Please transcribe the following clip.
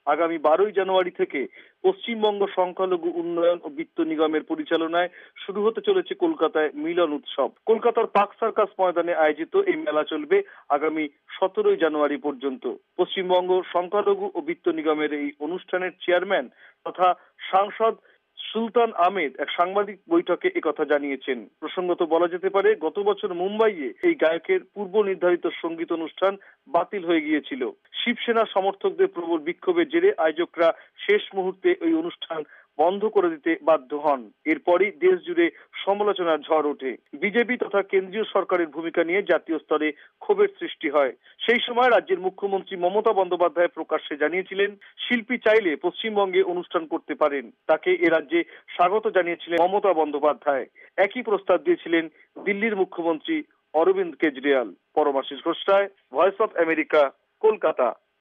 আগামী 12ই জানুয়ারি থেকে পশ্চিমবঙ্গ সংখ্যালঘু উন্নয়ন ও বিত্ত নিগমের পরিচালনায় শুরু হতে চলেছে কলকাতায় মিলন উৎসব। কলকাতার পার্ক সার্কাস ময়দানে আয়োজিত এই মেলা চলবে আগামী 17ই জানুয়ারি পর্যন্ত। পশ্চিমবঙ্গ সংখ্যালঘু ও বিত্ত নিগমের এই অনুষ্ঠানের চেয়ারম্যান তথা সাংসদ সুলতান আহমেদ এক সাংবাদিক বৈঠকে একথা জানিয়েছেন। প্রসঙ্গত বলা যেতে পারে, গত বছর মুম্বাইয়ে এই গায়কের পূর্ব নির্ধারিত সঙ্গীত অনুষ্ঠান বাতিল হয়ে গিয়েছিল। শিবসেনা সমর্থকদের প্রবল বিক্ষোভের জেরে আয়োজকরা শেষ মুহূর্তে ওই অনুষ্ঠান বন্ধ করে দিতে বাধ্য হন। এরপরই দেশ জুড়ে সমালোচনার ঝড় ওঠে। বিজেপি তথা কেন্দ্রীয় সরকারের ভূমিকা নিয়ে জাতীয় স্তরে ক্ষোভের সৃষ্টি হয়। সেই সময় রাজ্যের মুখ্যমন্ত্রী মমতা বন্দ্যোপাধ্যায় প্রকাশ্যে জানিয়েছিলেন, শিল্পী চাইলে পশ্চিমবঙ্গে অনুষ্ঠান করতে পারেন। তাকে এ রাজ্যে স্বাগত জানিয়েছিলেন মমতা বন্দ্যোপাধ্যায়। একই প্রস্তাব দিয়েছিলেন দিল্লির মুখ্যমন্ত্রী Arvind Kejriwal. Paramashis Ghosh, voice of America, Kolkata.